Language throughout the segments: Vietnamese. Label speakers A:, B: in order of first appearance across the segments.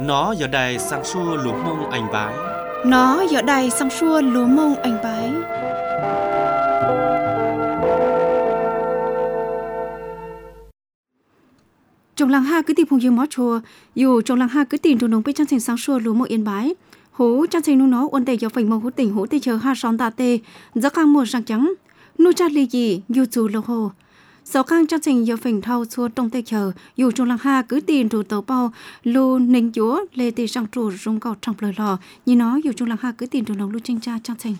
A: Nó giờ đây sang xua lúa mông anh bái.
B: Nó giờ đây sang xua lúa mông anh bái. Trong làng ha cứ tìm hùng dương mó chùa, dù trong làng ha cứ tìm trùng nông bên trang trình sang xua lúa mông yên bái. Hú trang trình nu nó ôn tề cho phành mông hú tỉnh hú tê chờ ha son ta tê, giấc khang mùa sang trắng, nu cha lì gì, dù dù lâu hồ. Sáu khang trang trình do phành thâu xua trong tê chờ, dù trong làng ha cứ tìm trù tàu bao, lù ninh chúa lê tê sang trù rung gọt trong lời lò, như nó dù trong làng ha cứ tìm trù nông lưu tranh cha trang trình.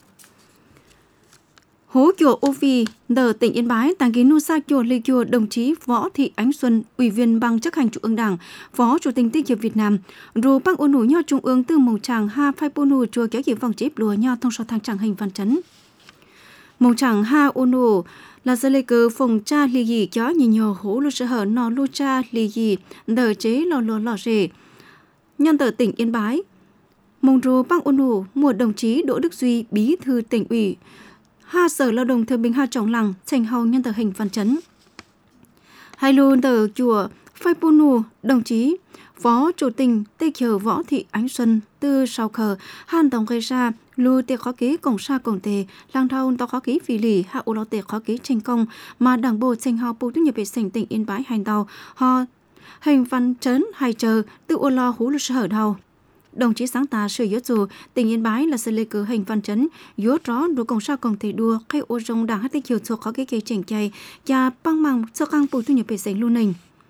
B: Hố chùa Ô Phi, đờ tỉnh Yên Bái, tàng ký nu sa chùa lê chùa đồng chí Võ Thị Ánh Xuân, Ủy viên Ban chấp hành Trung ương Đảng, Phó Chủ tịch Tích hiệp Việt Nam, rồi bang ôn nụ nho Trung ương từ màu tràng ha phai pô nụ chùa kéo dịp vòng chếp lùa nho thông so thang tràng hình văn chấn. Màu tràng ha ôn nụ là giờ lê cờ phòng cha lì gì kéo nhìn nhờ hố lu sơ hở nọ lu cha lì gì đờ chế lò rể. Nhân tờ tỉnh Yên Bái, mong rồi bang ôn nụ mùa đồng chí Đỗ Đức Duy, Bí thư tỉnh ủy, ha sở lao động thương binh ha trọng làng thành hầu nhân tờ hình văn chấn. Hai luôn tờ chùa phai pô nụ đồng chí Phó Chủ tịch Tây Kiều Võ Thị Ánh Xuân từ sau khờ han tổng gây ra lưu tê khó ký cổng sa cổng tề lang thâu tao khó ký phì lì hạ ô lo tê khó ký tranh công mà đảng bộ thành hầu bộ tư nhập vệ sinh tỉnh Yên Bái hành tàu họ hình văn chấn hay chờ tự ô lo hú lu sở đầu. Đồng chí sáng tạo sự yếu dù tỉnh Yên Bái là sự lê cử hình văn chấn yếu rõ đua cổng sa cổng tề đua khai ô rong đảng hát Tây Kiều thuộc khó ký kế chỉnh chay và băng măng sơ căng bộ tư nhập vệ sinh lưu nình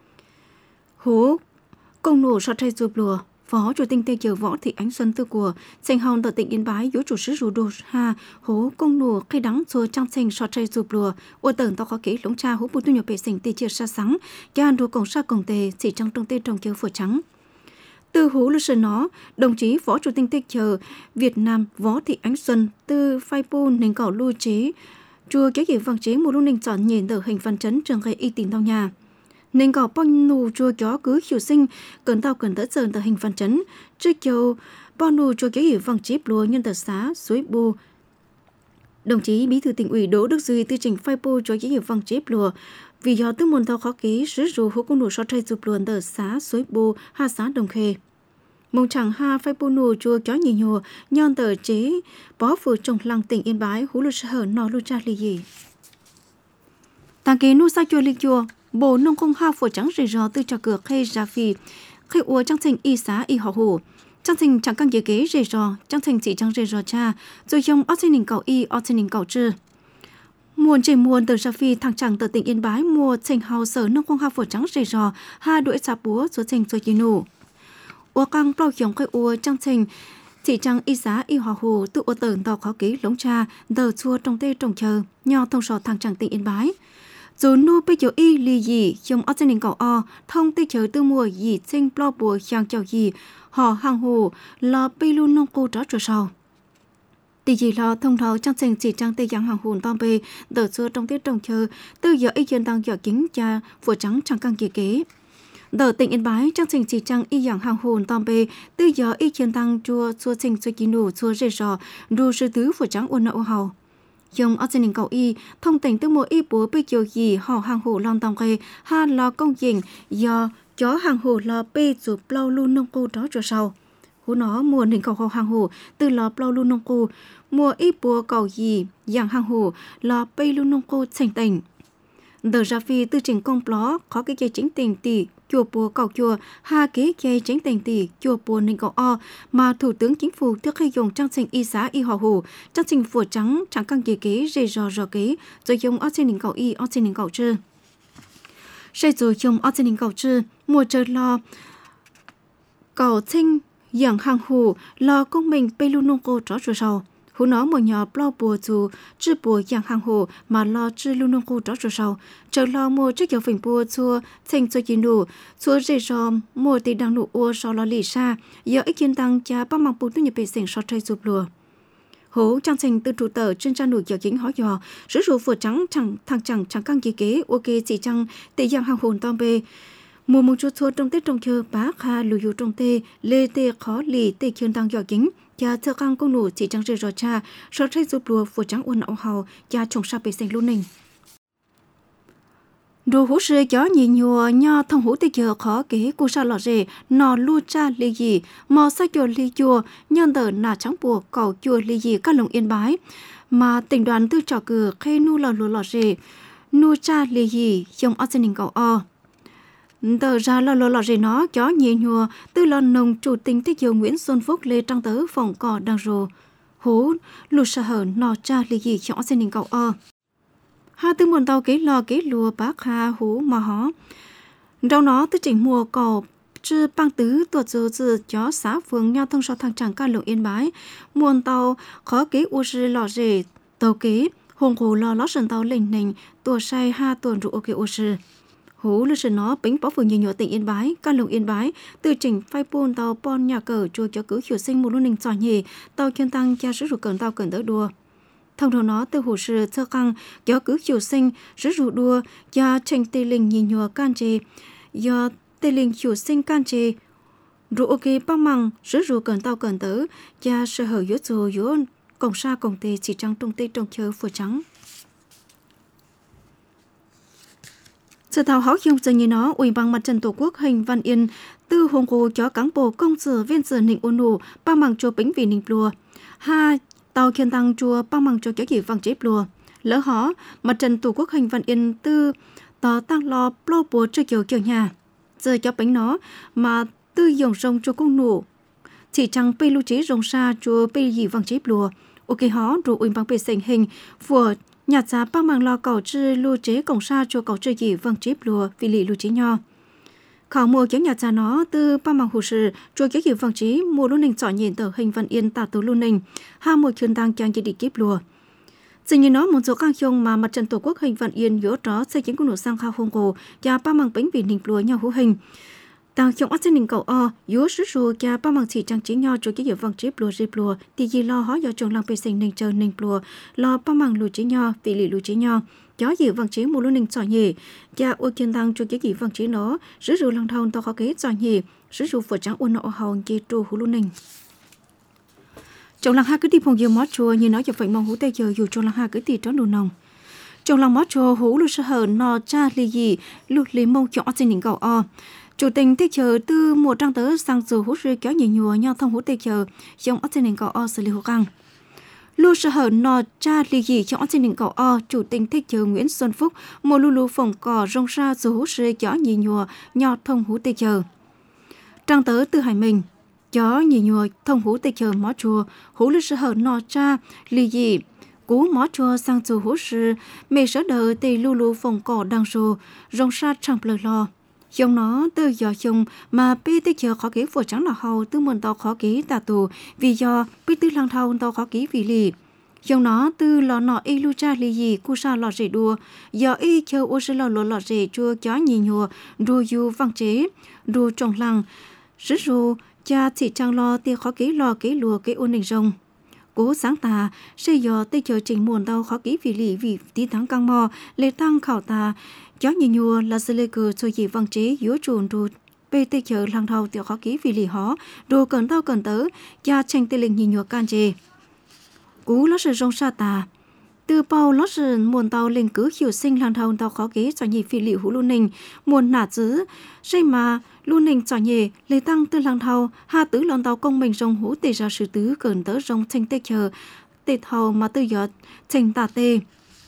B: hú công nổ sọt thay dùm lùa. Phó Chủ tịch Tây Kiều Võ Thị Ánh Xuân tư của thành hòn tại tỉnh Yên Bái yếu chủ sứ rủ đồ ha hố công nổ khi đắng xua trong thành sọt thay dùm lùa ô tần tao khó kỹ lống cha hố bù tu nhập vệ sinh tê chia xa sáng gia đồ cổng sa cổng tề chỉ trong tê trồng kiều phở trắng. Từ hú lưu sơn nó, đồng chí Phó Chủ tịch Tây Kiều Việt Nam Võ Thị Ánh Xuân từ phai pô nền cỏ lưu chế chùa kéo dịp vàng chế một lúc nền chọn nhìn tờ hình văn chấn trường gây y tín tao nhà. Nên có bao nụ chùa chó cứ hiểu sinh cần tao cần tới giờ tờ hình văn chấn trước chiều bao nụ chùa kéo hiểu vàng chip lúa nhân tờ xá suối bù. Đồng chí Bí thư tỉnh ủy Đỗ Đức Duy tư trình phai bù cho kéo hiểu vàng chip lúa vì do tư môn tao khó ký sứ rù hữu công nụ so trai dụp luồn tờ xá suối bù ha xá đồng khê. Mong chẳng ha phai bù nụ chùa kéo nhì nhùa nhon tờ chế bó phù trồng lăng tỉnh Yên Bái hú lưu sơ hở nọ lưu cha lì gì. Tàng ký nu sa chùa lì chùa bộ nông công ha phổ trắng rì rò từ trà cửa khay ra phi khay ua trang trình y xá y họ hồ trang trình chẳng căng kế rì rò trang trình chỉ trang rì rò cha rồi trong ở trên đỉnh cầu y ở trên đỉnh cầu trư muôn trên muôn từ ra phi thằng chẳng từ tỉnh Yên Bái mua trình hào sở nông công ha phổ trắng rì rò ha đuổi xà búa số trình rồi nụ ua căng bao giống khay ua trang trình chỉ trang y xá y họ hồ tự ua tờn tàu khó ký lống cha đờ chua trong tê trồng chờ nho thông sò thằng chẳng tỉnh Yên Bái. Dù nô bây giờ y lì gì trong ở trên đỉnh cầu o thông tây chờ tư mùa gì sinh plo bùa chàng chào gì họ hàng hồ lo bây luôn nông cô đó trở sau tỷ gì lo thông thấu trang trình chỉ trang tây giang hàng hồn tom bê đợt xưa trong tiết trồng chờ từ giờ y chân tăng giờ kính cha vừa trắng chẳng căng kỳ kế đợt tỉnh Yên Bái trang trình chỉ trang y giang hàng hồn tom bê từ giờ y chân tăng chua chua trình chua kín nụ chua rê rò đu sư tứ vừa trắng ôn nậu hầu dùng ở trên đỉnh cầu y thông tỉnh từ mùa y búa bây giờ gì họ hàng hồ lon tòng kê ha lo công trình do chó hàng hồ lo bê chụp lâu luôn nông cô đó cho sau hú nó mùa đỉnh cầu họ hàng hồ từ lo lâu luôn nông cô mùa y búa cầu gì dạng hàng hồ lo bê luôn nông cô thành tỉnh đờ ra phi từ trình công pló có cái dây chính tiền tỷ chùa bùa cầu chùa ha kế dây chính tiền tỷ chùa bùa ninh cầu o mà thủ tướng chính phủ trước khi dùng trang trình y xá y họ hồ trang trình phủa trắng chẳng căng kỳ kế rê rò kế rồi dùng ở trên ninh cầu y ở trên ninh cầu trư rồi dùng ở trên ninh cầu trư mùa trời lo cầu sinh dạng hàng hồ lo công mình bê lu nông cô rõ rồi sau hú nó một nhỏ plo bùa dù chư bùa dạng hàng hồ mà lo chư lu nông cô đó rồi sau chờ lo mua trước kiểu phình bùa chua thành cho chín đủ chua dây ròm mua thì đang nụ ua sau lo lì xa giờ ít kiến tăng cha bao mang bùn tu nhập vệ sinh sau chơi chụp lùa hú trang trình từ trụ tờ trên trang nụ kiểu chính hỏi dò sử dụng vừa trắng chẳng căng kỳ kế ok chỉ trăng tỷ dạng hàng hồn tom bê mùa mông chút chua trong tết trong chờ bác ha lùi dụ trong tê lê tê khó lì tê kiến tăng dò chính cha thơ căng công nụ chỉ trắng rơi rò cha sau chơi chụp lùa vừa trắng uốn áo hào cha trồng sa bê xanh luôn nình Đồ hú sư gió nhị nhùa nho thông hú tê giờ khó kế cú sa lọ rề nò lu cha lì gì mò sa chùa lì chùa nhân tờ nà trắng bùa cầu chùa lì gì các lồng Yên Bái mà tỉnh đoàn tư trò cử khê nu lò lù lọ rề nu cha lì gì dòng ở trên cầu o tờ ra lò rề nó gió nhị nhùa tư lò nồng chủ tình tê giờ Nguyễn Xuân Phúc lê trăng tớ phòng cò đang rồ hú lu sa hở nò cha lì gì dòng ở trên cầu o ha tư muôn tàu kế lùa bác ha hú mà hó rau nó tư chỉnh mùa cỏ chư băng tứ tuột dư dư chó xã phường nhau thông so thang tràng ca lục Yên Bái muôn tàu khó kế u sư lò rề tàu kế hùng hồ lò lót sần tàu lình nình tua say ha tuần rụ ok u sư hú lưu sần nó bính bó phường nhiều tỉnh Yên Bái ca lục Yên Bái tư chỉnh phai pôn tàu pon nhà cờ chùa cho cứ hiểu sinh một luôn nình trò nhì tàu chân tăng cha sử dụng cẩn tàu cẩn đỡ đua thông thường nó từ hồ sơ thơ căng do cứ chiều sinh sử dụng đua do tranh tê linh nhìn nhùa can chê do tê linh chiều sinh can chê rủ ok bao măng sử dụng cần tao cần tớ do sở hữu yếu dù yếu cổng xa cổng tê chỉ trăng trung tê trong chờ phổ trắng sự thảo háo hiông giờ như nó ủy ban mặt trận tổ quốc Hình Văn Yên từ hồng hồ cho cán bộ công sở viên sở nịnh ôn nụ bao măng cho bính vì nịnh lùa ha tàu khiên tăng chùa bao măng cho gì vàng chế lùa lỡ hó mặt trận tổ quốc Hình Văn Yên tư tỏ tăng lo plo bùa cho kiểu nhà giờ cho bánh nó mà tư dòng sông cho công nụ chỉ chẳng bê lưu chế rồng xa chùa bê gì vàng chế lùa ok hó rồi ủy ban bê sành hình của nhà giá bao măng lo cầu chư lưu chế cổng xa cho cầu chư gì vàng chế lùa vì lì lưu chế nho khảo mua kéo nhà cha nó từ ba mảng hồ sơ cho kéo hiệu vàng trí mua luôn nình chọn nhìn tờ Hình Văn Yên tạo tố luôn nình ha một chuyên tăng trang chỉ đi kiếp lùa dường như nó một số các hiông mà mặt trận tổ quốc Hình Văn Yên yếu đó xây chính của nổ sang khao hông cổ và ba mảng bánh vì nình lùa nhau hữu hình tăng hiông ở trên nình cầu o yếu sức ru và ba mảng chỉ trang trí nhau cho kéo hiệu vàng trí lùa dịp lùa thì gì lo hóa do trồng làng bê sinh nình chờ nình lùa lo ba mảng lùa trí nhau vì lì lùa trí nhau chó gì vàng chế mua luôn nình chọn nhỉ cha ô kiên tăng cho cái gì vàng chế nó sử dụng lăng thôn tao khó kế chọn nhỉ sử dụng phở trắng ôn nọ hồng chi tru hú luôn nình trồng lăng ha cứ đi phong dương mót chua như nói cho phải mong hú tây giờ dù trồng lăng ha cứ tì trón đồ nồng trồng lăng mót chua hú lu sơ hở nọ cha lì gì lu lì mông chọn trên đỉnh cầu o chủ tình tây chờ từ mùa trăng tớ sang dù hú sư kéo nhỉ nhùa nhau thông hú tây chờ trong ở trên đỉnh cầu o xử lý hú căng lu sơ hở nọ cha lì gì trong trên đỉnh cầu o chủ tình thích chờ Nguyễn Xuân Phúc một lu phòng cỏ rong ra dù hú sư kéo nhỉ nhùa nhau thông hú tây chờ trăng tớ từ hải mình chó nhỉ nhùa thông hú tây chờ mó chùa hú lu sơ hở nọ cha lì gì cú mó chùa sang dù hú sư mẹ sở đợi tây lu phòng cỏ đang rồ rong ra chẳng lờ lo dòng nó từ giờ dòng mà bê tê chờ khó ký phổ trắng là hầu từ muôn tàu khó ký tà tù vì do bê tư lang thâu tàu khó ký vì lì dòng nó từ lò nọ y lu cha lì gì cu sa lò rể đua do y chờ ô sư lò rể chua chó nhì nhùa đua du văn chế đua trồng lăng sử ru cha thị trang lo tia khó ký lò ký lùa ký ôn đình rồng cố sáng tà xây do tê chờ trình muôn tàu khó ký vì lì vì tí thắng căng mò lê tăng khảo tà chó nhì nhùa là sự lê cờ cho gì văn chế yếu chuồn đua bê tê chờ lăng thâu tia khó ký vì lì hó đua cần tao cần tớ cha tranh tê linh nhì nhùa can chê cú lót sự rong sa tà từ bao lót sự muôn tàu lên cứ hiểu sinh lăng thâu tàu khó ký cho nhì phi liệu hú luôn nình muôn nả dữ xây mà luôn nình cho nhì lấy tăng từ lăng thâu ha tứ lon tàu công mình rong hú tê ra sự tứ cần tớ rong tranh tê chờ tê thâu mà từ giọt tranh tà tê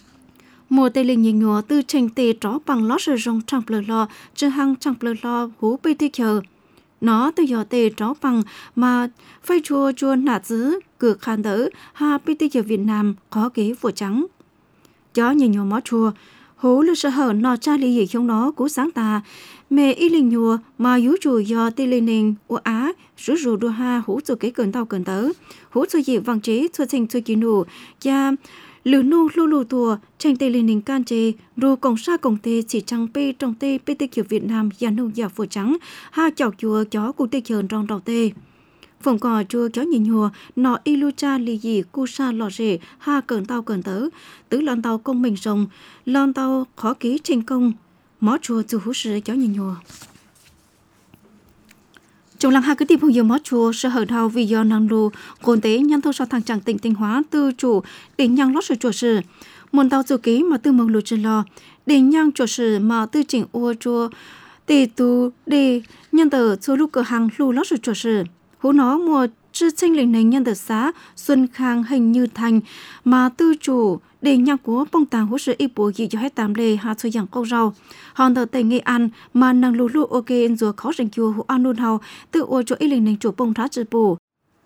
B: mùa tây linh nhìn nhùa từ tranh tê tró bằng lót sự rong trăng plơ lo chứ hăng trăng plơ lo hú bê tê chờ nó từ giọt tê tró bằng mà phai chua nả dữ cửa khan đỡ ha pt giờ Việt Nam có kế phổ trắng chó nhìn nhùa mó chua hú lưu sơ hở nọ cha lì gì không nó cú sáng tà mẹ y linh nhùa mà yếu chùi do tê lên nền u á rủ rủ đua ha hú cho kế cần tao cần tớ hú cho gì vàng chế cho thành cho kiến nụ cha lử nu lu tua tranh tê lên nền can chê ru cổng sa cổng tê chỉ trăng p trong tê pt kiểu Việt Nam gia nông giả phổ trắng ha chọc chùa chó cụ tê chờn trong đầu tê phòng cò chua chó nhìn nhùa nọ ilucha lì gì cu sa lò rể ha cần tao cần tớ tứ lon tàu công mình rồng lon tàu khó ký trình công mó chua chu hú sư chó nhìn nhùa Trong làng hai cái tìm hiểu mót chùa sẽ hở đầu vì do năng lù cồn tế nhân thâu sau thằng chẳng tỉnh Thanh Hóa tư chủ để nhang lót sự chùa sự muốn tàu dự ký mà tư mong lù trên lò để nhang chùa sự mà tư chỉnh ô chùa để tu để nhân tờ số lúc cửa hàng lù lót sự chùa sự hú nó mùa chư tranh lệnh này nhân tờ xá xuân khang hình như thành mà tư chủ để nhang của bông tàng hỗ trợ y bùa gì cho hết tạm lề hạ chơi dạng câu rau hòn tờ tây nghệ an mà năng lù lù ok rồi khó rèn chùa hú an luôn hào tự ô cho y lệnh này chủ bông thá chữ bù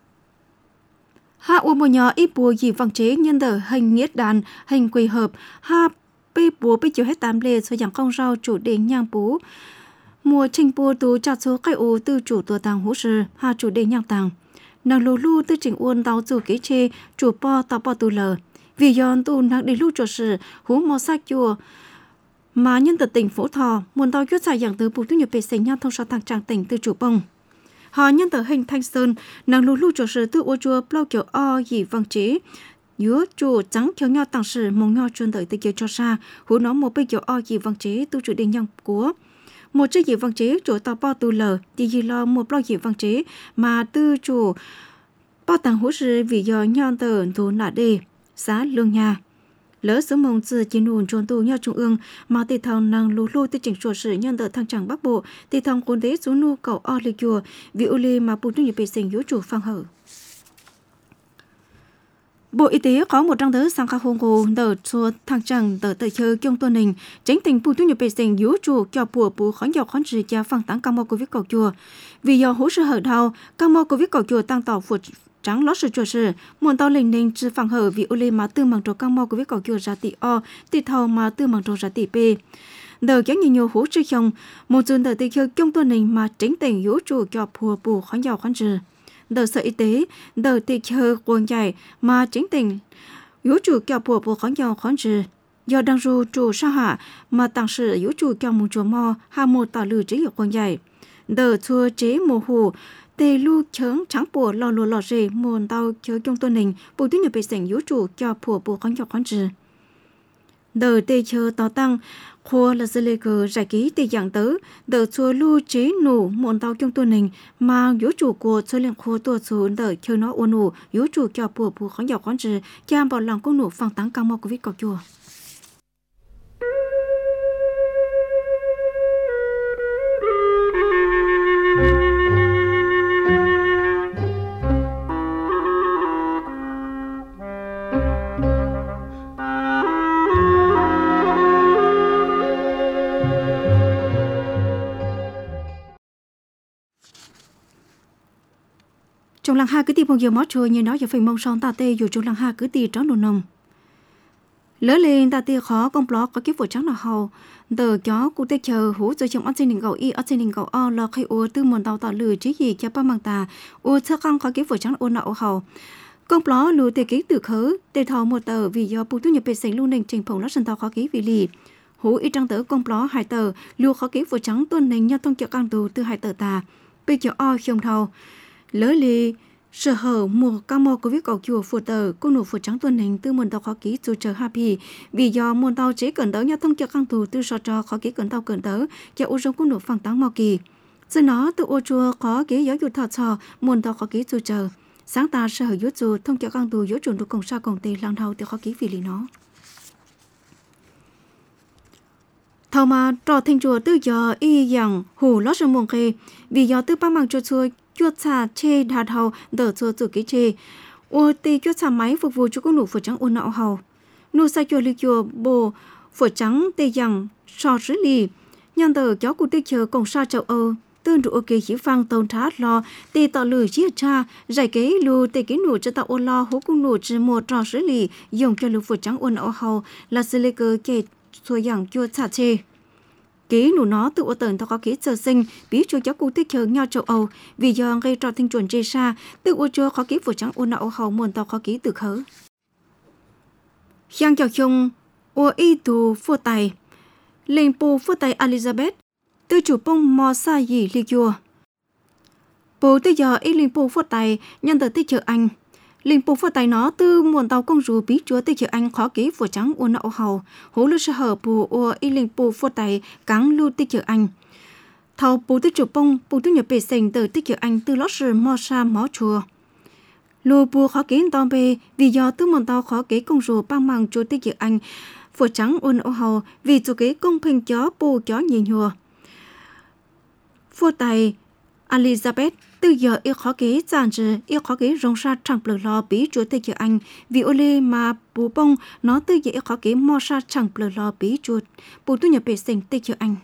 B: hạ ô mùa nhỏ y bùa gì vàng chế nhân tờ hình nghĩa đàn hình quỳ hợp hạ bê bùa bê chiều hết tạm lề chơi dạng câu rau chủ đề nhang bú mùa trình bùa tú chặt số cây ô tư chủ tua tàng hỗ trợ hạ chủ đề nhang tàng năng lù lù tư chỉnh uôn tàu chủ kế chê chủ po tàu po tu lờ vì dọn tu năng để lưu cho sự hú mò sát chùa mà nhân tật tỉnh Phổ Thọ muốn tàu chuyết dài dạng từ bù tu nhập bề sinh nhau thông sau thằng trang tỉnh từ chủ bông họ nhân tật hình Thanh Sơn năng lưu cho sự từ ô chùa plau kiểu o gì vang chế giữa chùa trắng cho nhau tặng sự mong nhau chuyên đợi từ kiểu cho xa hú nó một bên kiểu o gì vang chế tu chủ định nhang của một chiếc gì vang chế chỗ tàu po tu lờ thì gì lo một plau gì vang chế mà tư chủ bao tặng hú sự vì do nhau tờ thủ nạ đề xã Lương Nhà lỡ số mong từ chiến hồn trốn tù nhau trung ương mà tây thằng năng lù lù tới chỉnh sửa sự nhân tờ thăng tràng Bắc Bộ tây thằng quân tế số nu cầu o lê chùa vì u lê mà bùn tu nhập bề sinh yếu chủ phang hở Bộ Y tế có một trang tờ sang khá hôn hồ tờ số thăng tràng tờ tờ chơi kiông tuần hình tránh tình bùn tu nhập bề sinh yếu chủ cho bùa khó dọc khán trì cha phang táng cam mô covid cầu chùa vì do hỗ trợ hở đau cam mô covid cầu chùa tăng tàu phụt trắng lót sự chùa sự muốn tao lệnh nên chỉ phẳng hở vì ô lê mà tư bằng trò cam mò của viết cầu chùa ra tỷ o tỷ thầu mà tư bằng trò ra tỷ p đờ kéo nhiều hỗ trợ chồng một dân đờ tỷ khơi trong tuần này mà tránh tình yếu chủ cho phù bù khoán giàu khoán trừ đờ sở y tế đờ tỷ khơi quần dài mà tránh tình yếu chủ cho phù bù khoán giàu khoán trừ do đang ru chủ sa hạ mà tăng sự yếu chủ cho một chùa mò hà một tạo lử chế hiệu quần dài đờ chùa chế mồ hồ tê lu chớn trắng bùa lò lùa lò rề mồn tàu chớ trong tuần hình bùi tuyết nhập bề sảnh yếu chủ cho phùa bùa khoáng cho khoáng trừ đờ tê chớ tàu tăng khua là dư lê gờ giải ký tê dạng tớ đờ chùa lu chế nổ mồn tàu trong tuần hình mà yếu chủ của chơi liền khua tua xuống đờ chớ nó ôn nổ yếu chủ cho phùa bùa khoáng cho khoáng trừ cha bỏ lòng công nổ phang táng cao mò của vít cọc chùa trong làng ha cứ tìm một giờ mót trôi như nói giờ phải mong son ta tê dù trong làng ha cứ tì trón đồ nồng lớn lên ta tê khó công blog có kiếp vụ trắng là hầu tờ chó cụ tê chờ hú cho chồng ăn xin gạo y ăn xin gạo o lo khai ô tư mòn tàu tạo lừa chứ gì cho ba mang ta ô thơ căng có kiếp vụ trắng ô nậu hầu công blog lùi tê ký từ khớ tê thầu một tờ vì do bù tu nhập bề sành lưu nền trình phồng lót sân tàu khó ký vì lì hú y trang tờ công blog hai tờ lưu khó ký vụ trắng tuần nền nhau thông chợ căng tù từ hai tờ ta bây giờ o không thầu lỡ lì sở hở mùa cam mò của viết cầu chùa phù tờ cô nụ phù trắng tuần hình tư môn tàu khó ký dù chờ happy vì do môn tàu chế cẩn tớ nhau thông cho căng tù tư so cho khó ký cẩn tàu cẩn tớ cho ô trong cô nụ phẳng táng mò kỳ từ nó từ ô chùa khó ký giáo dục thọ trò môn tàu khó ký dù chờ sáng ta sở hở yếu dù thông cho căng tù yếu chuẩn được cổng sa cổng tây lang thao từ khó ký vì lý nó thầu mà trò thành chùa tư giờ y rằng hủ lót sương mông khê vì do tư ba mang chùa chuột xà chê đà hầu đỡ chùa chủ ký chê ô tê chuột xà máy phục vụ cho các nụ phở trắng ôn nạo hầu nụ sa chùa lì chùa bồ phở trắng tê rằng sò sứ lì nhân tờ cháu cụ tê chờ cổng sa châu âu tương trụ ok chỉ phang tồn thát lo tê tạo lử chia cha giải kế lù tê ký nụ cho tạo ô lo hú cung nụ chỉ một trò sứ lì dùng cho lù phở trắng ôn nạo hầu là sứ lê cơ kê xua dạng chuột xà chê ký nụ nó tự ô tần tao có ký sơ sinh bí cho cháu cụ tích chờ nhau châu Âu vì do gây trò tinh chuẩn chê xa tự ô cho khó ký phổ trắng ô nạo hầu muôn tao khó ký từ khớ Giang chào chung ô y tù phô tài lệnh bù phô tài Elizabeth tư chủ bông mò xa dì lì chùa bù tư giờ y lệnh bù phô tài nhân tờ tích chờ anh linh bù phô tài nó tư muôn tàu công rù bí chúa tích chờ anh khó ký phổ trắng ô nạo hầu hố lưu sở hở bù ô y linh bù phô tài cắn lưu tích chờ anh thầu bù tư chủ bông bù tư nhập bể sành từ tích kiểu anh từ lót sử mò sa mó chùa lô bùa khó kiến tao bê vì do tư mòn tao khó kế công rùa băng măng chủ tích kiểu anh phổ trắng ôn ô hầu vì chủ kế công bình chó bù chó nhìn hùa vua tài Elizabeth từ giờ yêu khó kế giàn trừ yêu khó kế rong sa chẳng bờ lo bí chúa tây kiểu anh vì ô lê mà bù bông nó từ giờ yêu khó kế mò sa chẳng bờ lo bí chúa bù tu nhập bể sành tây kiểu anh.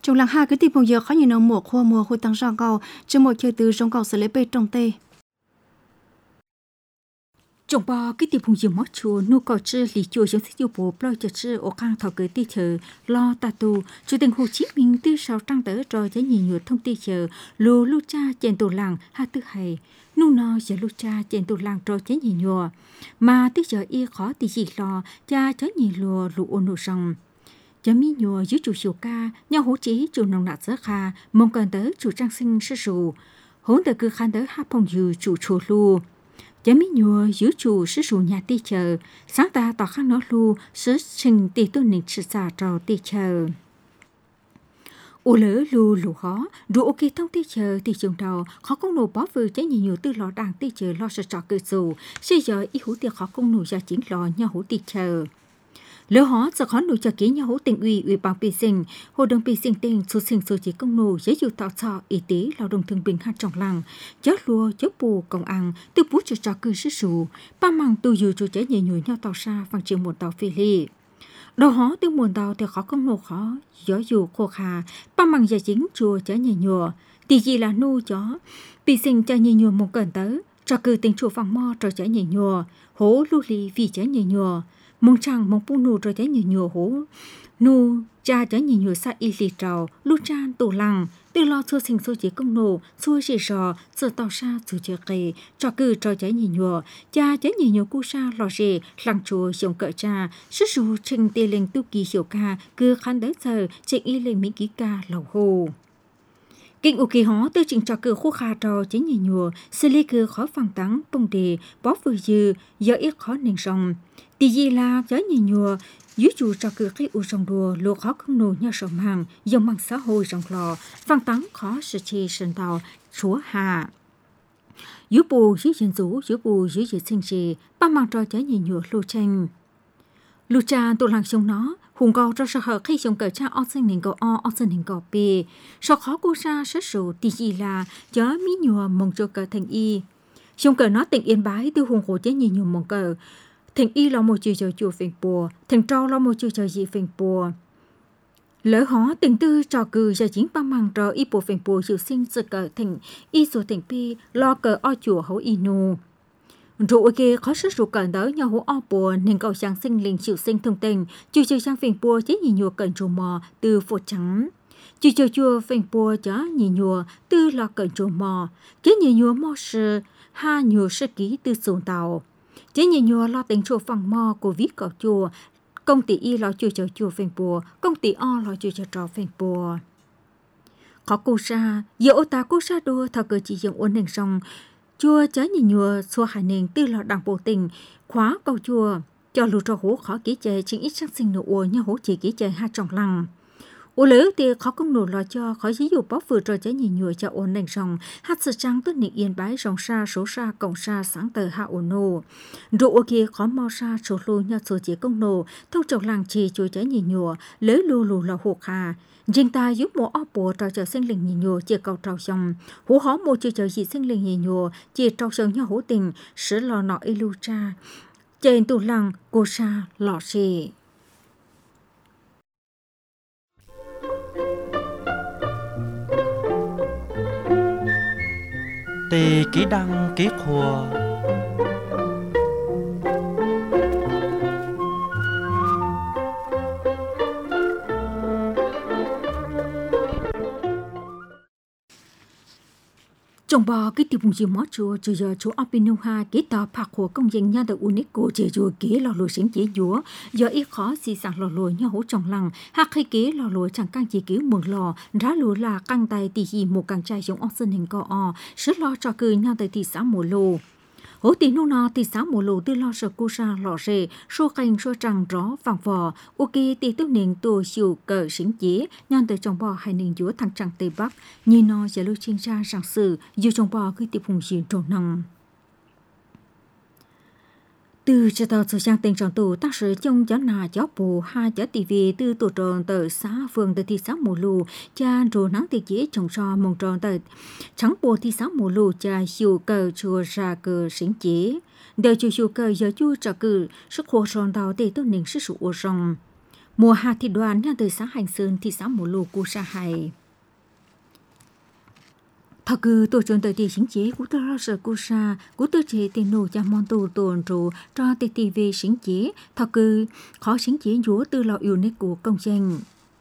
B: Trong làng hai cái tìm phong giờ khó nhìn ông mùa hồi tăng rong cầu, chưa một chơi từ rong cầu sẽ lấy bê trong tê.
C: Trong bò cái tìm phong giờ mót chùa nu cầu chư lì chùa giống thích yêu bố lo cho chư ở khang thọ cưới tê chờ lo ta tù chủ tịch Hồ Chí Minh tư sáu trăng tới rồi giá nhìn nhiều thông tê chờ lù lu cha trên tù làng ha tư hay nu no giờ lu cha trên tù làng rồi giá nhìn nhiều mà tê chờ y khó tê gì lo cha chớ nhìn lùa lù ôn nụ sông chớ mi nhiều dưới chủ siêu ca nhau hỗ chí chủ nông nạt giới kha mong cần tới chủ trang sinh sư sù hỗn đời cứ khăn tới ha phong dư chủ chùa lu chớ mi nhua giữ chủ sư sù nhà tê chờ sáng ta tỏ khăn nó lu sứ sinh tê tôn nịnh sự xa trò tê chờ ô lỡ lu lù khó đủ ok thông tê chờ tê trường đầu khó công nổ bó vừa cháy nhiều tư lò đàng tê chờ lo sợ trò cơ dù xây giờ ý hữu tiệc khó công nổ ra chính lò nhau hữu tê chờ lỡ họ sẽ khó nổi cho ký nhau hữu tỉnh ủy ban bì sinh hội đồng bì sinh tỉnh số sinh số chỉ công nổ giấy dụ tạo cho y tế lao động thương bình hạt trọng làng chớ lùa chớ bù công ăn từ bút cho cư sư sù ba măng tu dù chủ chế nhảy nhủi nhau tàu xa bằng chiều một tàu phi lì đầu họ từ nguồn tàu thì khó công nổ khó gió dù khô khà ba măng giờ chính chùa chế nhảy nhùa thì gì là nu chó bì sinh cho nhảy nhùa một cẩn tớ cho cư tỉnh chùa phòng mo cho chế nhảy nhùa hố lưu lì vì chế nhảy nhùa mong chăng mong pu nu rồi trái nhiều hố nu cha trái nhiều sa y lì trào lu chan tù lăng từ lo xua sinh xua chỉ công nổ xua chỉ sò xua tàu sa xua chỉ kề cho cư cho trái nhiều cha trái nhiều cu sa lò rề lăng chùa dùng cỡ cha sức su trình tê lên tu kỳ hiểu ca cứ khăn đấy giờ trình y lên mỹ ký ca lầu hồ kinh u kỳ hó tư trình cho cư khu kha trò chế nhiều xử lý cư khó phẳng tắng bông đề bó vừa dư giờ ít khó nền rồng tì gì là gió nhiều dưới chủ cho cư cái u rồng đùa lúa khó không nổi nhau sầu hàng dòng bằng xã hội rồng lò phẳng tắng khó sự chi sơn tàu chúa hà dưới bù dưới dân rú dưới bù dưới dưới sinh trì ba mang trò gió nhiều lưu cha tụ làng sông nó hùng cầu cho sở hợp khi dùng cờ cha ở sinh hình cầu o ở sinh hình cầu p sở khó cô sa sát sụ tì gì là gió mí nhùa mong cho cờ thành y dùng cờ nó tỉnh yên bái từ hùng hồ chế nhiều mong cờ thành y là một chiều chùa phèn bùa thành trâu là một chiều gì phèn bùa lỡ hó tình tư trò cừ giờ chính ba mang trò y bùa phèn bùa chịu sinh sự cờ thành y số thành pi lo cờ o chùa hấu y nô rượu kia khó sức rượu cẩn tới nhau hố o bùa nên cầu sáng sinh liền chịu sinh thông tình chịu sang phèn bùa chế nhiều cẩn trù mò từ phổ trắng chịu chùa phèn bùa chớ nhiều từ lo cẩn trù mò chế nhiều mò sư ha nhiều sư ký từ sùng tàu chế nhiều lo tính chùa phòng mò của viết cỏ chùa công ty y lo chùa phèn bùa công ty o lo chùa trò phèn bùa khó cô sa giờ ô ta cô sa đua thờ cờ chỉ dùng ôn nền sông chùa chớ nhiều xua hải nền tư lo đảng bộ tỉnh khóa cầu chùa cho lù trò hố khó ký chế chính ít sáng sinh nụ ua nhau hố chỉ ký chế hai trọng lăng ô lỡ thì khó công nổ lo cho khó dí dụ bóp vừa rồi chớ nhiều cho ôn nền sông hát sự trắng tốt nịnh yên bái rồng sa số sa cộng sa sáng tờ hạ ôn nô rượu kia khó mau sa số lù nhau số chỉ công nổ thông trọng làng chỉ chùa chớ nhiều lỡ lù là hộ hà riêng ta giúp một ốc bộ trò chờ sinh linh nhiều chỉ cầu trào sông hú hó một chờ gì sinh linh nhiều chỉ trào sông nhau hố tình sửa lò nọ ilu cha trên tủ lăng cô sa lọ xì
A: tê ký đăng ký khua
C: trong bò cái tiệm gì mót chùa trừ giờ chú Opinoha kỹ tòa phạt của công dân nhà đầu UNESCO chế chùa kỹ lò lùi sinh chế chúa do ít khó xì sạc lò lùi nhau hỗ trong lăng hạt khi kỹ lò lùi chẳng càng chỉ cứu một lò rá lùi là căng tay tì gì một càng trai giống oxen hình co o sức lo cho cư nhau tại thị xã mùa lù hố tí nô nọ thị xã mùa lù tư lo sợ cô sa lò rề xô canh xô trăng rõ vàng vò ok tí tức nền tù siêu cờ sinh chế nhăn tới trong bò hai nền chúa thằng trăng tây bắc nhìn nó sẽ lưu chuyên gia rằng sự dù trong bò cứ tiếp hùng diện trộn nòng từ cho tàu sự sang tình trọng tù tác sự trong giáo nà giáo bù hai giáo tì vì từ tổ tròn tới xã phường tới thị xã mùa lù cha rồi nắng tiệc dễ trồng so mong tròn tới trắng bù thị xã mùa lù cha siêu cờ chùa ra cờ sinh chế đều chùa siêu cờ giờ chùa trả cử sức khổ tròn tàu tì tốt nền sức sụ rồng Mùa hạ thị đoàn nhà từ xã Hành Sơn thị xã Mù Lù của Sa Hải. Thọ cư tổ chức tới tỷ chính chế của tờ lo sở của Sa của tờ chế tiền nổ cho món tù tồn trụ cho tỷ tỷ về chính chế thọ cư khó chính chế dúa từ lò yêu nét của công dân.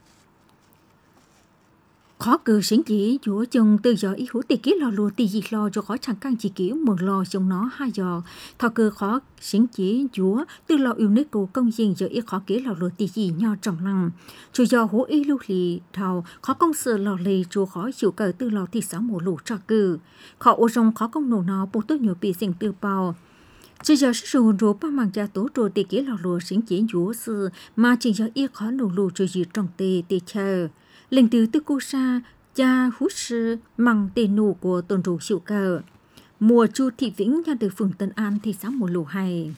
C: Khó cử chính chế dúa chồng từ giờ ý hữu tỷ ký lò lùa tỷ gì lò cho khó chẳng căn chỉ kiểu một lò trong nó 2 giờ. Thọ cư khó chính chế dúa từ lò yêu nét của công dân giờ ý khó ký lò lùa tỷ gì nho trọng năng. Chủ do hữu ý lưu lì thầu khó công sự lò lì chùa khó chịu cờ từ lò thị xã Mù Lù cho cử. Khó ô rong khó công nổ nó bộ tốt nhiều bị sinh tư bao. Chỉ giờ sử dụng rùa ba mạng gia tố rùa tỷ ký lò lùa chính chế dúa sư mà chỉ giờ ý khó nổ lù cho gì trong tì chờ. Lệnh từ tư cô sa cha hút sư măng tê nụ của tôn rủ chịu cờ. Mùa chu thị vĩnh nhà từ phường Tân An thị xã Mù Lù hay.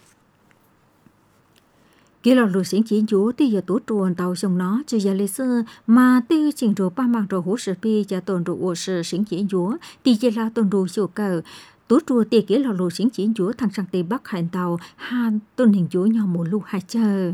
C: Kỹ lò lùa xính chiến chú thì giờ tố truồn tàu trong nó chứ giờ lịch sử mà tư trình rùa ba mạng rùa hút sư pi cho tôn rủ ổ sư xính chiến chú thì giờ là tôn rủ chịu cờ. Tố trùa tìa kỹ lò lùa xính chiến chú thằng sang tây bắc hành tàu han tôn hình chú nhau Mù Lù hay chờ.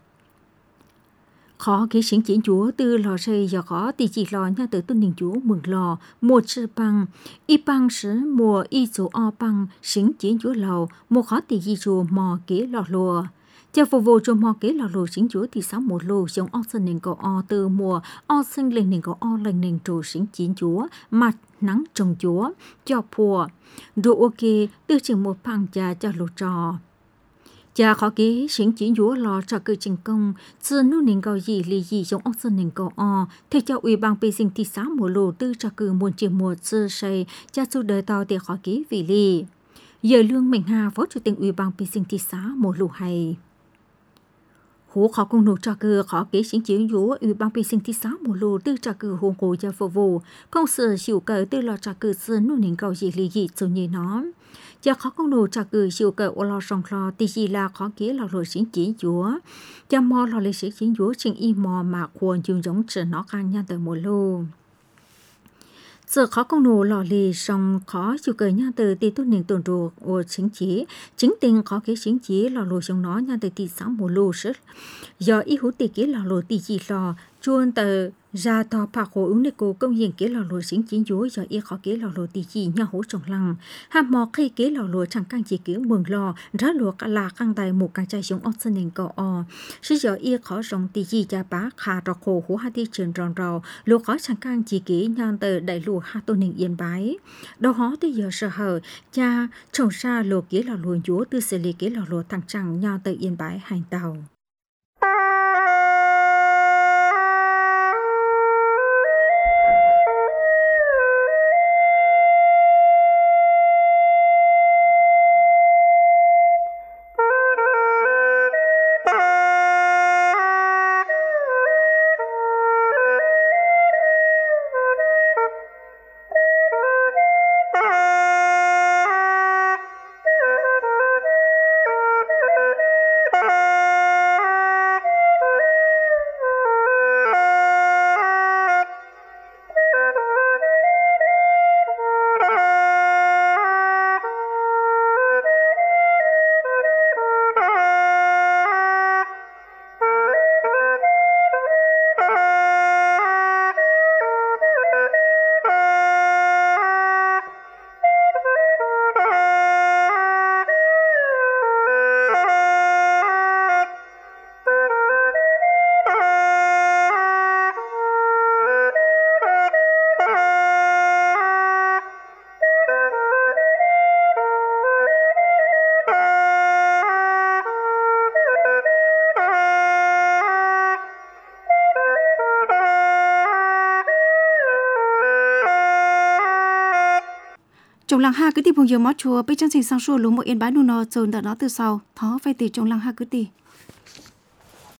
C: Khó ký sinh chiến chúa từ lò rây do khó thì chỉ lò nha tới tuân đình chúa mừng lò một sư bằng y bằng sứ mùa y số o bằng sinh chiến chúa lầu một khó thì gì dù mò ký lò lùa chờ phục vụ cho mò ký lò lùa sinh chúa thì sáu một lù giống o sinh nền cầu o từ mùa o sinh lên nền cầu o lên nền trụ sinh chiến chúa mặt nắng trồng chúa cho phùa đồ ok từ chừng một bằng cha cho lù trò. Cha khó ký sinh chiến dúa lò cho cử trình công, chưa nô nền cầu gì lì gì giống ốc sơn nền cầu o, theo cho ủy ban bê sinh thị xã Mù Lù tư cho cử muôn chỉ mùa chưa xây, cha su đời tàu để khó ký vì lì. Giờ lương Mạnh Hà phó chủ tịch ủy ban bê sinh thị xã Mù Lù hay. Hú khó công nộp cho cử khó ký sinh chiến dúa ủy ban bê sinh thị xã Mù Lù tư cho cử hôn cổ cho phục vụ, công sự chịu cử tư lò cho cử chưa nô nền cầu gì lì gì cho như nó. Cha khó công nổ trả cử siêu cờ ô lo song lo thì chỉ là khó ký lò lội xính chiến chúa. Cha mò lò lệ sĩ chiến chúa trình y mò mà khuôn dùng giống trở nó khăn nha từ Mù Lù. Giờ khó công nổ lò lì song khó siêu cờ nha từ tỷ tốt nền tồn rùa ô xính chí. Chính tình khó ký xính chí lò lội trong nó nha từ tỷ xã Mù Lù sức. Do y hữu tỷ ký lò lội tỷ chỉ lò chuôn tờ ra to phá khổ ứng cô công diện kế lò lùa xính chiến dối do y khó kế lò lùa tỷ chỉ nhau hỗ trọng lăng. Hàm mò khi kế lò lùa chẳng càng chỉ kế mường lò rá lùa là càng tài một càng trai sống ốc sân nền cầu o. Sư do y khó rong tỷ chỉ cha bá khá rò khổ hú hạ đi trường ròn rò lùa khó chẳng càng chỉ kế nhan tờ đại lùa hạ tôn nền yên bái. Đó hó tới giờ sợ hở cha trồng xa lùa kế lò lùa dúa tư xử lý kế lò lùa thằng chẳng nhan tờ yên bái hành tàu.
B: Trong làng ha cứ tìm hồng giờ mót chùa bây chân sinh sang xua lúa một yên bái nu nò dồn đợt nó từ sau thó phải từ trong làng ha cứ tìm